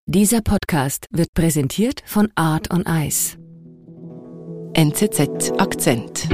Dieser Podcast wird präsentiert von Art on Ice. NZZ Akzent.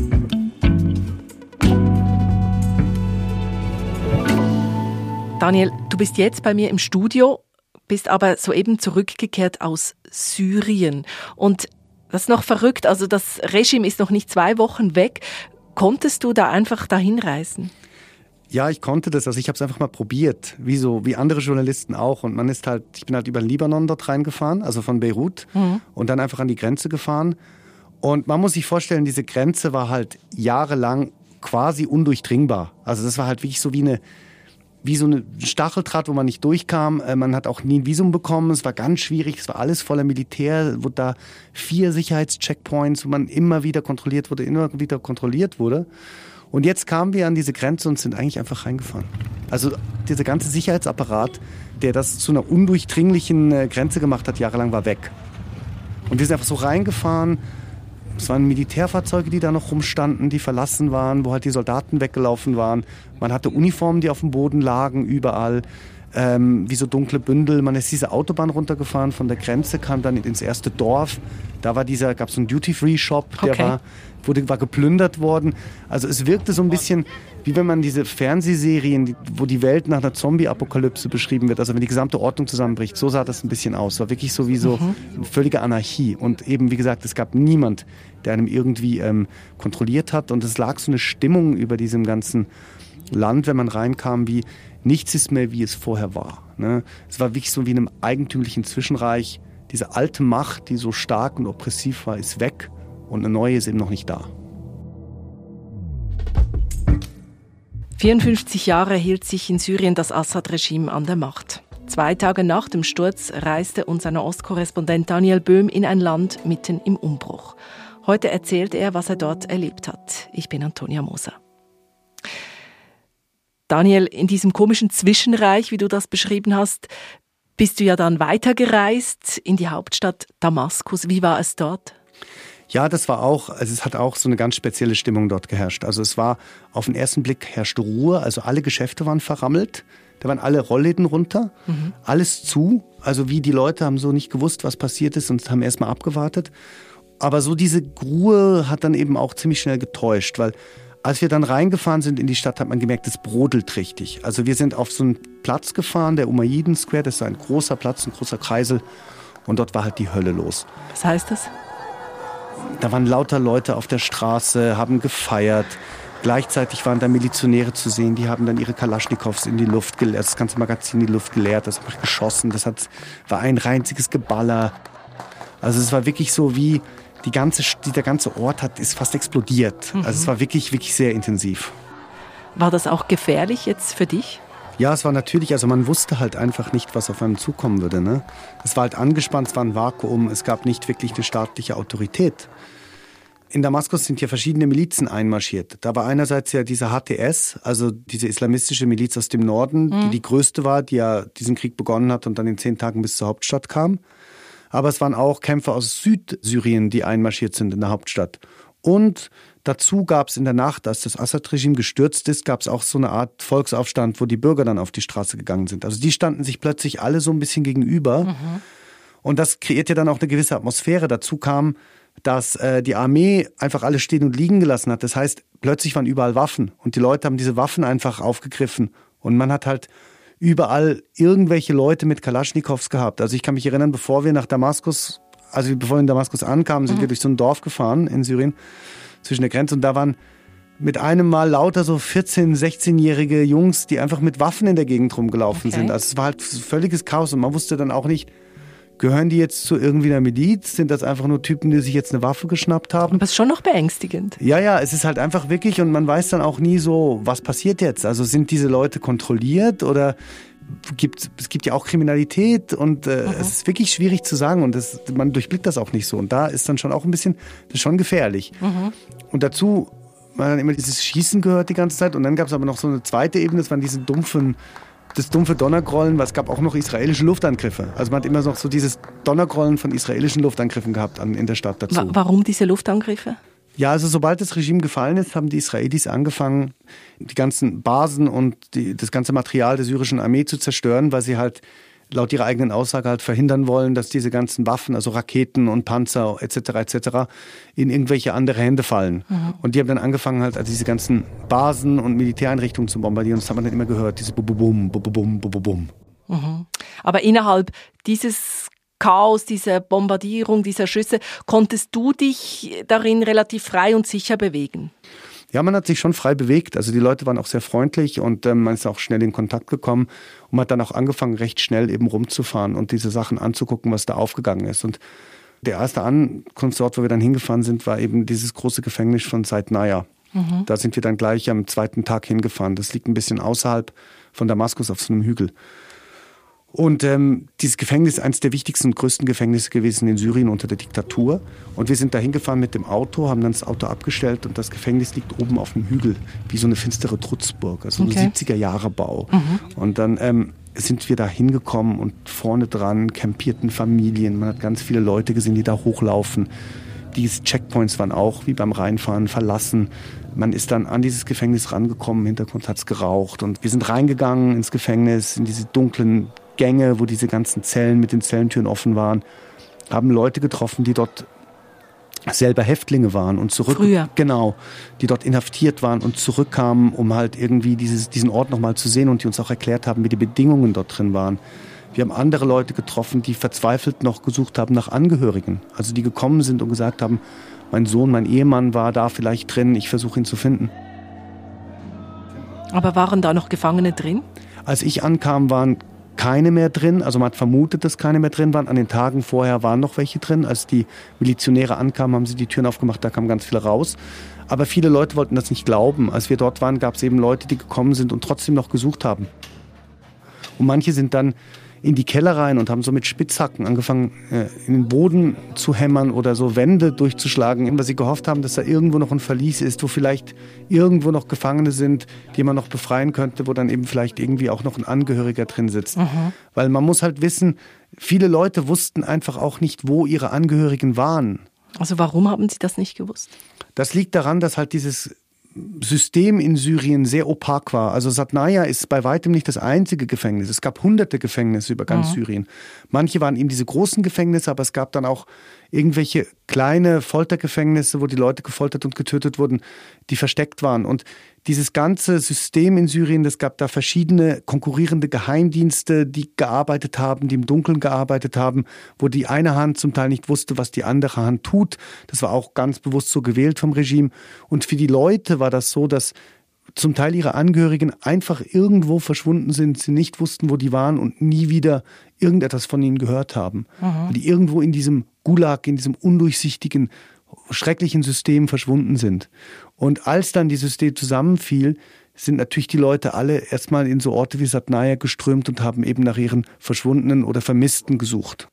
Daniel, du bist jetzt bei mir im Studio, bist aber soeben zurückgekehrt aus Syrien. Und das ist noch verrückt, also das Regime ist noch nicht 2 Wochen weg. Konntest du da einfach dahin reisen? Ja, ich konnte das. Also ich habe es einfach mal probiert, wie andere Journalisten auch. Und ich bin halt über den Libanon dort reingefahren, also von Beirut, und dann einfach an die Grenze gefahren. Und man muss sich vorstellen, diese Grenze war halt jahrelang quasi undurchdringbar. Also das war halt wirklich so wie so eine Stacheldraht, wo man nicht durchkam. Man hat auch nie ein Visum bekommen. Es war ganz schwierig. Es war alles voller Militär. Wurde da 4 Sicherheitscheckpoints, wo man immer wieder kontrolliert wurde. Und jetzt kamen wir an diese Grenze und sind eigentlich einfach reingefahren. Also dieser ganze Sicherheitsapparat, der das zu einer undurchdringlichen Grenze gemacht hat, jahrelang war weg. Und wir sind einfach so reingefahren. Es waren Militärfahrzeuge, die da noch rumstanden, die verlassen waren, wo halt die Soldaten weggelaufen waren. Man hatte Uniformen, die auf dem Boden lagen, überall, wie so dunkle Bündel. Man ist diese Autobahn runtergefahren von der Grenze, kam dann ins erste Dorf. Da gab es so einen Duty-Free-Shop, der war geplündert worden. Also es wirkte so ein bisschen, wie wenn man diese Fernsehserien, wo die Welt nach einer Zombie-Apokalypse beschrieben wird, also wenn die gesamte Ordnung zusammenbricht, so sah das ein bisschen aus. Es war wirklich so wie so eine völlige Anarchie. Und eben, wie gesagt, es gab niemand, der einem irgendwie kontrolliert hat. Und es lag so eine Stimmung über diesem ganzen Land, wenn man reinkam, wie nichts ist mehr, wie es vorher war. Ne? Es war wirklich so wie in einem eigentümlichen Zwischenreich. Diese alte Macht, die so stark und oppressiv war, ist weg und eine neue ist eben noch nicht da. 54 Jahre hielt sich in Syrien das Assad-Regime an der Macht. 2 Tage nach dem Sturz reiste unser Nahostkorrespondent Daniel Böhm in ein Land mitten im Umbruch. Heute erzählt er, was er dort erlebt hat. Ich bin Antonia Moser. Daniel, in diesem komischen Zwischenreich, wie du das beschrieben hast, bist du ja dann weitergereist in die Hauptstadt Damaskus. Wie war es dort? Ja, es hat auch so eine ganz spezielle Stimmung dort geherrscht. Also es war, auf den ersten Blick herrschte Ruhe, also alle Geschäfte waren verrammelt, da waren alle Rollläden runter, alles zu. Also wie die Leute haben so nicht gewusst, was passiert ist und haben erstmal abgewartet. Aber so diese Ruhe hat dann eben auch ziemlich schnell getäuscht, weil als wir dann reingefahren sind in die Stadt, hat man gemerkt, es brodelt richtig. Also wir sind auf so einen Platz gefahren, der Umayyiden Square, das ist ein großer Platz, ein großer Kreisel. Und dort war halt die Hölle los. Was heißt das? Da waren lauter Leute auf der Straße, haben gefeiert. Gleichzeitig waren da Milizionäre zu sehen, die haben dann ihre Kalaschnikows in die Luft geleert, das ganze Magazin in die Luft geleert, das hat geschossen, war ein einziges Geballer. Also es war wirklich so wie der ganze Ort ist fast explodiert. Also es war wirklich, wirklich sehr intensiv. War das auch gefährlich jetzt für dich? Ja, es war natürlich, also man wusste halt einfach nicht, was auf einem zukommen würde. Ne? Es war halt angespannt, es war ein Vakuum, es gab nicht wirklich eine staatliche Autorität. In Damaskus sind hier verschiedene Milizen einmarschiert. Da war einerseits ja diese HTS, also diese islamistische Miliz aus dem Norden, die größte war, die ja diesen Krieg begonnen hat und dann in 10 Tagen bis zur Hauptstadt kam. Aber es waren auch Kämpfer aus Südsyrien, die einmarschiert sind in der Hauptstadt. Und dazu gab es in der Nacht, als das Assad-Regime gestürzt ist, gab es auch so eine Art Volksaufstand, wo die Bürger dann auf die Straße gegangen sind. Also die standen sich plötzlich alle so ein bisschen gegenüber. Und das kreiert ja dann auch eine gewisse Atmosphäre. Dazu kam, dass die Armee einfach alles stehen und liegen gelassen hat. Das heißt, plötzlich waren überall Waffen. Und die Leute haben diese Waffen einfach aufgegriffen. Und man hat halt überall irgendwelche Leute mit Kalaschnikows gehabt. Also ich kann mich erinnern, bevor wir in Damaskus ankamen, sind wir durch so ein Dorf gefahren in Syrien, zwischen der Grenze. Und da waren mit einem Mal lauter so 14-, 16-jährige Jungs, die einfach mit Waffen in der Gegend rumgelaufen sind. Also es war halt völliges Chaos und man wusste dann auch nicht, gehören die jetzt zu irgendwie einer Miliz? Sind das einfach nur Typen, die sich jetzt eine Waffe geschnappt haben? Aber es ist schon noch beängstigend. Ja, es ist halt einfach wirklich und man weiß dann auch nie so, was passiert jetzt? Also sind diese Leute kontrolliert oder es gibt ja auch Kriminalität und es ist wirklich schwierig zu sagen und man durchblickt das auch nicht so. Und da ist dann schon auch ein bisschen, das ist schon gefährlich. Und dazu war dann immer dieses Schießen gehört die ganze Zeit und dann gab es aber noch so eine zweite Ebene, das waren das dumpfe Donnergrollen, weil es gab auch noch israelische Luftangriffe. Also man hat immer noch so dieses Donnergrollen von israelischen Luftangriffen gehabt in der Stadt dazu. Warum diese Luftangriffe? Ja, also sobald das Regime gefallen ist, haben die Israelis angefangen, die ganzen Basen und das ganze Material der syrischen Armee zu zerstören, weil sie halt laut ihrer eigenen Aussage halt verhindern wollen, dass diese ganzen Waffen, also Raketen und Panzer etc. in irgendwelche andere Hände fallen. Und die haben dann angefangen halt also diese ganzen Basen und Militäreinrichtungen zu bombardieren. Das hat man dann immer gehört, diese Bum, Bum, Bum, Bum, Bum. Aber innerhalb dieses Chaos, dieser Bombardierung, dieser Schüsse, konntest du dich darin relativ frei und sicher bewegen? Ja, man hat sich schon frei bewegt. Also die Leute waren auch sehr freundlich und man ist auch schnell in Kontakt gekommen und man hat dann auch angefangen, recht schnell eben rumzufahren und diese Sachen anzugucken, was da aufgegangen ist. Und der erste Ankunftsort, wo wir dann hingefahren sind, war eben dieses große Gefängnis von Saidnaya. Da sind wir dann gleich am zweiten Tag hingefahren. Das liegt ein bisschen außerhalb von Damaskus auf so einem Hügel. Und dieses Gefängnis ist eines der wichtigsten und größten Gefängnisse gewesen in Syrien unter der Diktatur. Und wir sind da hingefahren mit dem Auto, haben dann das Auto abgestellt und das Gefängnis liegt oben auf einem Hügel, wie so eine finstere Trutzburg, also ein 70er-Jahre-Bau. Und dann sind wir da hingekommen und vorne dran campierten Familien. Man hat ganz viele Leute gesehen, die da hochlaufen. Diese Checkpoints waren auch, wie beim Reinfahren, verlassen. Man ist dann an dieses Gefängnis rangekommen, im Hintergrund hat es geraucht. Und wir sind reingegangen ins Gefängnis, in diese dunklen Gänge, wo diese ganzen Zellen mit den Zellentüren offen waren, haben Leute getroffen, die dort selber Häftlinge waren und genau, die dort inhaftiert waren und zurückkamen, um halt irgendwie diesen Ort nochmal zu sehen und die uns auch erklärt haben, wie die Bedingungen dort drin waren. Wir haben andere Leute getroffen, die verzweifelt noch gesucht haben nach Angehörigen, also die gekommen sind und gesagt haben, mein Sohn, mein Ehemann war da vielleicht drin, ich versuche ihn zu finden. Aber waren da noch Gefangene drin? Als ich ankam, waren keine mehr drin, also man hat vermutet, dass keine mehr drin waren. An den Tagen vorher waren noch welche drin. Als die Milizionäre ankamen, haben sie die Türen aufgemacht, da kamen ganz viele raus. Aber viele Leute wollten das nicht glauben. Als wir dort waren, gab es eben Leute, die gekommen sind und trotzdem noch gesucht haben. Und manche sind dann in die Keller rein und haben so mit Spitzhacken angefangen, in den Boden zu hämmern oder so Wände durchzuschlagen, weil sie gehofft haben, dass da irgendwo noch ein Verlies ist, wo vielleicht irgendwo noch Gefangene sind, die man noch befreien könnte, wo dann eben vielleicht irgendwie auch noch ein Angehöriger drin sitzt. Weil man muss halt wissen, viele Leute wussten einfach auch nicht, wo ihre Angehörigen waren. Also warum haben sie das nicht gewusst? Das liegt daran, dass halt dieses System in Syrien sehr opak war. Also Saidnaya ist bei weitem nicht das einzige Gefängnis. Es gab hunderte Gefängnisse über ganz Syrien. Manche waren eben diese großen Gefängnisse, aber es gab dann auch irgendwelche kleine Foltergefängnisse, wo die Leute gefoltert und getötet wurden, die versteckt waren. Und dieses ganze System in Syrien, es gab da verschiedene konkurrierende Geheimdienste, die gearbeitet haben, die im Dunkeln gearbeitet haben, wo die eine Hand zum Teil nicht wusste, was die andere Hand tut. Das war auch ganz bewusst so gewählt vom Regime. Und für die Leute war das so, dass zum Teil ihre Angehörigen einfach irgendwo verschwunden sind, sie nicht wussten, wo die waren und nie wieder irgendetwas von ihnen gehört haben. Weil die irgendwo in diesem Gulag, in diesem undurchsichtigen, schrecklichen System verschwunden sind. Und als dann dieses System zusammenfiel, sind natürlich die Leute alle erstmal in so Orte wie Saidnaya geströmt und haben eben nach ihren Verschwundenen oder Vermissten gesucht.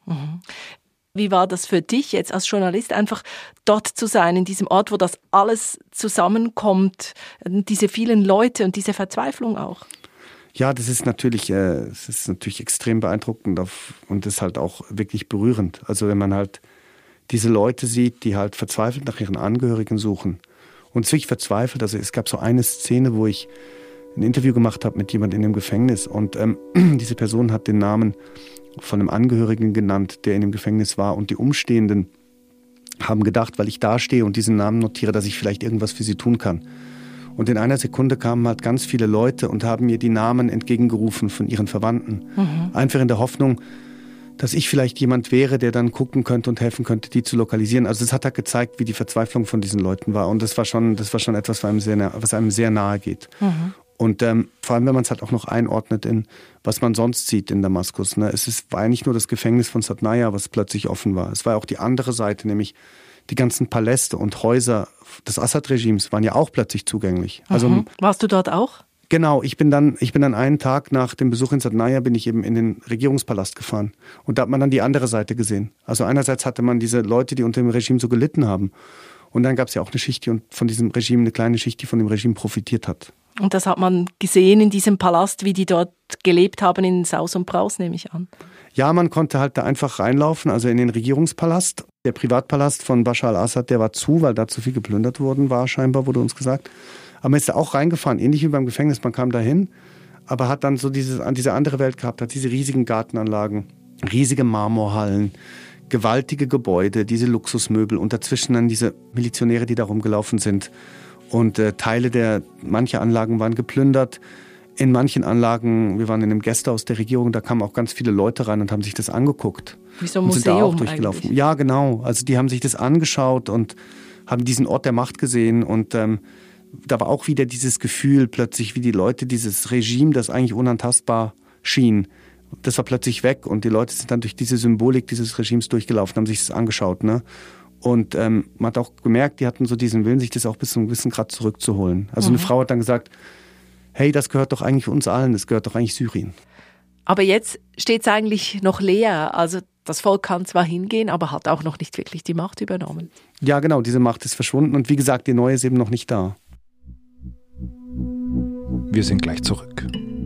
Wie war das für dich jetzt als Journalist, einfach dort zu sein, in diesem Ort, wo das alles zusammenkommt, diese vielen Leute und diese Verzweiflung auch? Ja, das ist natürlich extrem beeindruckend und das ist halt auch wirklich berührend. Also wenn man halt diese Leute sieht, die halt verzweifelt nach ihren Angehörigen suchen. Und wirklich verzweifelt. Also es gab so eine Szene, wo ich ein Interview gemacht habe mit jemandem in dem Gefängnis und diese Person hat den Namen von einem Angehörigen genannt, der in dem Gefängnis war und die Umstehenden haben gedacht, weil ich da stehe und diesen Namen notiere, dass ich vielleicht irgendwas für sie tun kann. Und in einer Sekunde kamen halt ganz viele Leute und haben mir die Namen entgegengerufen von ihren Verwandten. Einfach in der Hoffnung, dass ich vielleicht jemand wäre, der dann gucken könnte und helfen könnte, die zu lokalisieren. Also es hat halt gezeigt, wie die Verzweiflung von diesen Leuten war. Und das war schon etwas, was einem sehr nahe geht. Und vor allem, wenn man es halt auch noch einordnet in, was man sonst sieht in Damaskus. Ne? War ja nicht nur das Gefängnis von Saidnaya, was plötzlich offen war. Es war auch die andere Seite, nämlich die ganzen Paläste und Häuser des Assad-Regimes waren ja auch plötzlich zugänglich. Also, warst du dort auch? Genau, ich bin dann einen Tag nach dem Besuch in Saidnaya bin ich eben in den Regierungspalast gefahren. Und da hat man dann die andere Seite gesehen. Also einerseits hatte man diese Leute, die unter dem Regime so gelitten haben. Und dann gab es ja auch eine Schicht, die von diesem Regime, eine kleine Schicht, die von dem Regime profitiert hat. Und das hat man gesehen in diesem Palast, wie die dort gelebt haben in Saus und Braus, nehme ich an. Ja, man konnte halt da einfach reinlaufen, also in den Regierungspalast. Der Privatpalast von Bashar al-Assad, der war zu, weil da zu viel geplündert worden war, scheinbar, wurde uns gesagt. Aber man ist da auch reingefahren, ähnlich wie beim Gefängnis. Man kam da hin, aber hat dann so diese andere Welt gehabt, hat diese riesigen Gartenanlagen, riesige Marmorhallen, gewaltige Gebäude, diese Luxusmöbel und dazwischen dann diese Milizionäre, die da rumgelaufen sind. Und manche Anlagen waren geplündert. In manchen Anlagen, wir waren in einem Gästehaus der Regierung, da kamen auch ganz viele Leute rein und haben sich das angeguckt. Wie so ein Museum sind da auch durchgelaufen. Eigentlich. Ja, genau. Also die haben sich das angeschaut und haben diesen Ort der Macht gesehen. Und da war auch wieder dieses Gefühl plötzlich, wie die Leute, dieses Regime, das eigentlich unantastbar schien, das war plötzlich weg und die Leute sind dann durch diese Symbolik dieses Regimes durchgelaufen, haben sich das angeschaut. Ne? Und man hat auch gemerkt, die hatten so diesen Willen, sich das auch bis zu einem gewissen Grad zurückzuholen. Also eine Frau hat dann gesagt, hey, das gehört doch eigentlich uns allen, das gehört doch eigentlich Syrien. Aber jetzt steht es eigentlich noch leer. Also das Volk kann zwar hingehen, aber hat auch noch nicht wirklich die Macht übernommen. Ja, genau, diese Macht ist verschwunden und wie gesagt, die neue ist eben noch nicht da. Wir sind gleich zurück.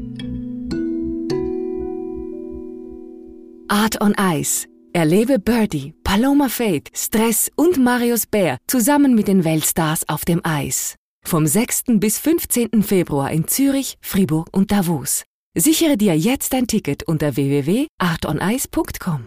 Art on Ice. Erlebe Birdie, Paloma Faith, Stress und Marius Bär zusammen mit den Weltstars auf dem Eis. Vom 6. bis 15. Februar in Zürich, Fribourg und Davos. Sichere dir jetzt dein Ticket unter www.artonice.com.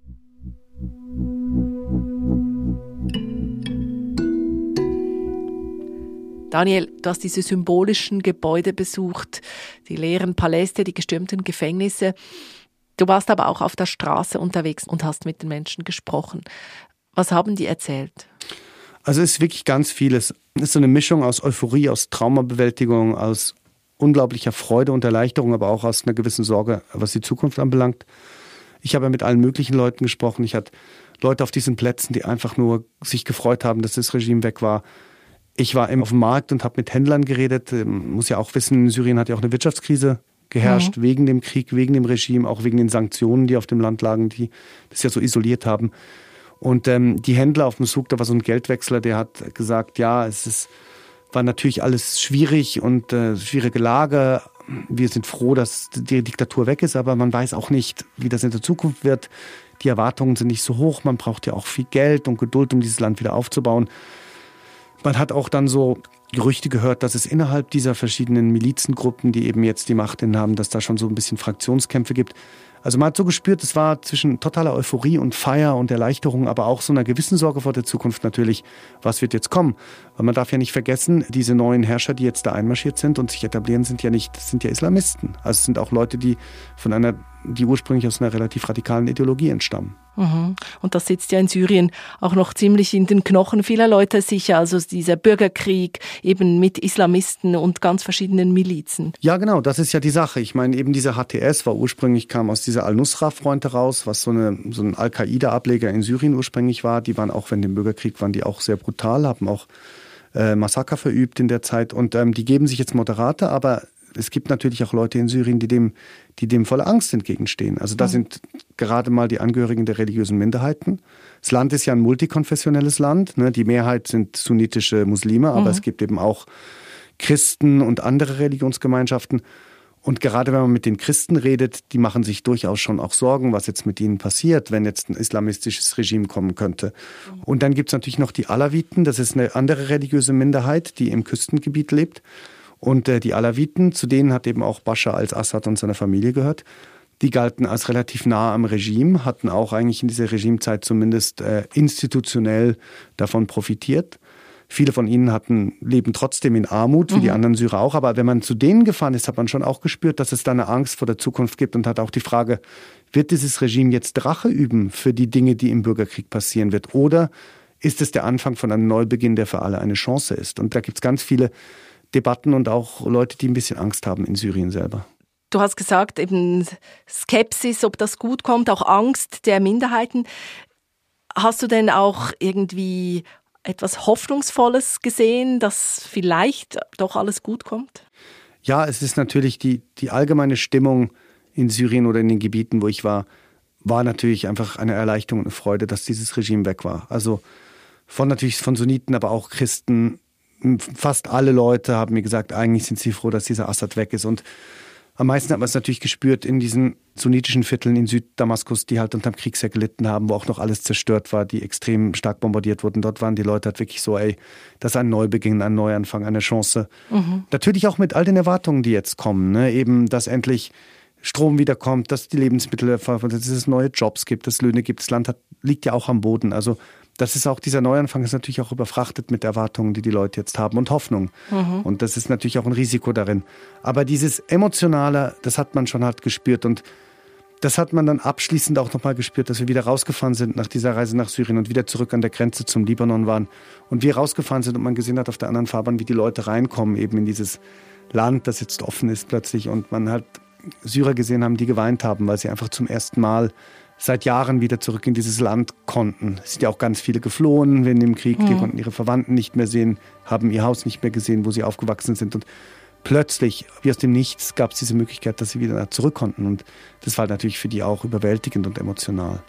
Daniel, du hast diese symbolischen Gebäude besucht, die leeren Paläste, die gestürmten Gefängnisse. Du warst aber auch auf der Straße unterwegs und hast mit den Menschen gesprochen. Was haben die erzählt? Also es ist wirklich ganz vieles. Es ist so eine Mischung aus Euphorie, aus Traumabewältigung, aus unglaublicher Freude und Erleichterung, aber auch aus einer gewissen Sorge, was die Zukunft anbelangt. Ich habe mit allen möglichen Leuten gesprochen. Ich hatte Leute auf diesen Plätzen, die einfach nur sich gefreut haben, dass das Regime weg war. Ich war eben auf dem Markt und habe mit Händlern geredet. Muss ja auch wissen, in Syrien hat ja auch eine Wirtschaftskrise geherrscht, wegen dem Krieg, wegen dem Regime, auch wegen den Sanktionen, die auf dem Land lagen, die das ja so isoliert haben. Und die Händler auf dem Souk, da war so ein Geldwechsler, der hat gesagt, ja, war natürlich alles schwierig und schwierige Lage. Wir sind froh, dass die Diktatur weg ist, aber man weiß auch nicht, wie das in der Zukunft wird. Die Erwartungen sind nicht so hoch, man braucht ja auch viel Geld und Geduld, um dieses Land wieder aufzubauen. Man hat auch dann so Gerüchte gehört, dass es innerhalb dieser verschiedenen Milizengruppen, die eben jetzt die Macht innehaben, dass da schon so ein bisschen Fraktionskämpfe gibt. Also man hat so gespürt, es war zwischen totaler Euphorie und Feier und Erleichterung, aber auch so einer gewissen Sorge vor der Zukunft natürlich, was wird jetzt kommen? Weil man darf ja nicht vergessen, diese neuen Herrscher, die jetzt da einmarschiert sind und sich etablieren, sind ja Islamisten. Also es sind auch Leute, die ursprünglich aus einer relativ radikalen Ideologie entstammen. Und das sitzt ja in Syrien auch noch ziemlich in den Knochen vieler Leute sicher, also dieser Bürgerkrieg eben mit Islamisten und ganz verschiedenen Milizen. Ja, genau, das ist ja die Sache. Ich meine, eben dieser HTS kam aus dieser Al-Nusra-Front heraus, was so ein Al-Qaida-Ableger in Syrien ursprünglich war. Die waren auch, während dem Bürgerkrieg waren die auch sehr brutal, haben auch Massaker verübt in der Zeit und die geben sich jetzt Moderate, aber es gibt natürlich auch Leute in Syrien, die dem voller Angst entgegenstehen. Also da sind gerade mal die Angehörigen der religiösen Minderheiten. Das Land ist ja ein multikonfessionelles Land. Ne? Die Mehrheit sind sunnitische Muslime, aber es gibt eben auch Christen und andere Religionsgemeinschaften. Und gerade wenn man mit den Christen redet, die machen sich durchaus schon auch Sorgen, was jetzt mit ihnen passiert, wenn jetzt ein islamistisches Regime kommen könnte. Und dann gibt es natürlich noch die Alawiten. Das ist eine andere religiöse Minderheit, die im Küstengebiet lebt. Und die Alawiten, zu denen hat eben auch Bashar al-Assad und seine Familie gehört. Die galten als relativ nah am Regime, hatten auch eigentlich in dieser Regimezeit zumindest institutionell davon profitiert. Viele von ihnen leben trotzdem in Armut, wie die anderen Syrer auch. Aber wenn man zu denen gefahren ist, hat man schon auch gespürt, dass es da eine Angst vor der Zukunft gibt und hat auch die Frage, wird dieses Regime jetzt Rache üben für die Dinge, die im Bürgerkrieg passieren wird? Oder ist es der Anfang von einem Neubeginn, der für alle eine Chance ist? Und da gibt es ganz viele Debatten und auch Leute, die ein bisschen Angst haben in Syrien selber. Du hast gesagt, eben Skepsis, ob das gut kommt, auch Angst der Minderheiten. Hast du denn auch irgendwie etwas Hoffnungsvolles gesehen, dass vielleicht doch alles gut kommt? Ja, es ist natürlich die allgemeine Stimmung in Syrien oder in den Gebieten, wo ich war natürlich einfach eine Erleichterung und eine Freude, dass dieses Regime weg war. Also von Sunniten, aber auch Christen. Fast alle Leute haben mir gesagt, eigentlich sind sie froh, dass dieser Assad weg ist. Und Am meisten hat man es natürlich gespürt in diesen sunnitischen Vierteln in Süddamaskus, die halt unterm Krieg sehr gelitten haben, wo auch noch alles zerstört war, die extrem stark bombardiert wurden. Dort waren die Leute halt wirklich so, das ist ein Neubeginn, ein Neuanfang, eine Chance. Natürlich auch mit all den Erwartungen, die jetzt kommen, ne? Eben, dass endlich Strom wiederkommt, dass die Lebensmittel, dass es neue Jobs gibt, dass es Löhne gibt. Das Land liegt ja auch am Boden. Also das ist auch, dieser Neuanfang ist natürlich auch überfrachtet mit Erwartungen, die die Leute jetzt haben und Hoffnung. Und das ist natürlich auch ein Risiko darin. Aber dieses Emotionale, das hat man schon halt gespürt und das hat man dann abschließend auch nochmal gespürt, dass wir wieder rausgefahren sind nach dieser Reise nach Syrien und wieder zurück an der Grenze zum Libanon waren. Und wir rausgefahren sind und man gesehen hat auf der anderen Fahrbahn, wie die Leute reinkommen eben in dieses Land, das jetzt offen ist plötzlich. Und man halt Syrer gesehen haben, die geweint haben, weil sie einfach zum ersten Mal seit Jahren wieder zurück in dieses Land konnten. Es sind ja auch ganz viele geflohen wegen dem Krieg, die konnten ihre Verwandten nicht mehr sehen, haben ihr Haus nicht mehr gesehen, wo sie aufgewachsen sind und plötzlich, wie aus dem Nichts, gab es diese Möglichkeit, dass sie wieder zurück konnten und das war natürlich für die auch überwältigend und emotional.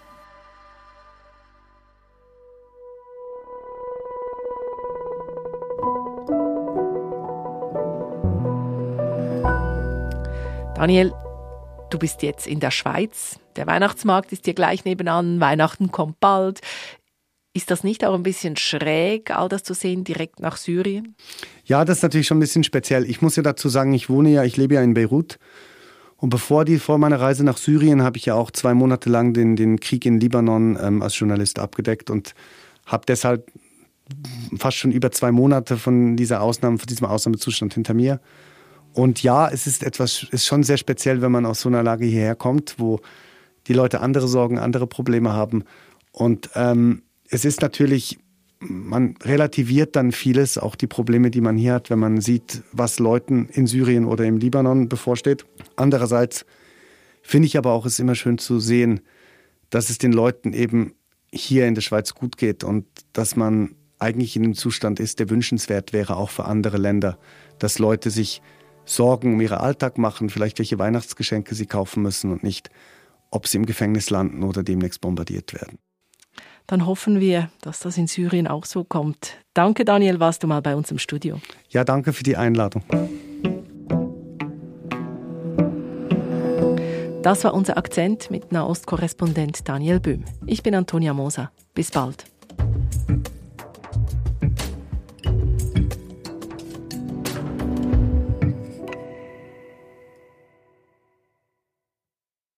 Daniel, du bist jetzt in der Schweiz. Der Weihnachtsmarkt ist hier gleich nebenan. Weihnachten kommt bald. Ist das nicht auch ein bisschen schräg, all das zu sehen, direkt nach Syrien? Ja, das ist natürlich schon ein bisschen speziell. Ich muss ja dazu sagen, ich lebe ja in Beirut. Und vor meiner Reise nach Syrien habe ich ja auch 2 Monate lang den Krieg in Libanon als Journalist abgedeckt und habe deshalb fast schon über 2 Monate von diesem Ausnahmezustand hinter mir. Und ja, es ist schon sehr speziell, wenn man aus so einer Lage hierher kommt, wo die Leute andere Sorgen, andere Probleme haben. Und es ist natürlich, man relativiert dann vieles, auch die Probleme, die man hier hat, wenn man sieht, was Leuten in Syrien oder im Libanon bevorsteht. Andererseits finde ich aber auch, es ist immer schön zu sehen, dass es den Leuten eben hier in der Schweiz gut geht und dass man eigentlich in einem Zustand ist, der wünschenswert wäre, auch für andere Länder, dass Leute sich Sorgen um ihren Alltag machen, vielleicht welche Weihnachtsgeschenke sie kaufen müssen und nicht, ob sie im Gefängnis landen oder demnächst bombardiert werden. Dann hoffen wir, dass das in Syrien auch so kommt. Danke, Daniel, warst du mal bei uns im Studio. Ja, danke für die Einladung. Das war unser Akzent mit Nahostkorrespondent Daniel Böhm. Ich bin Antonia Moser. Bis bald.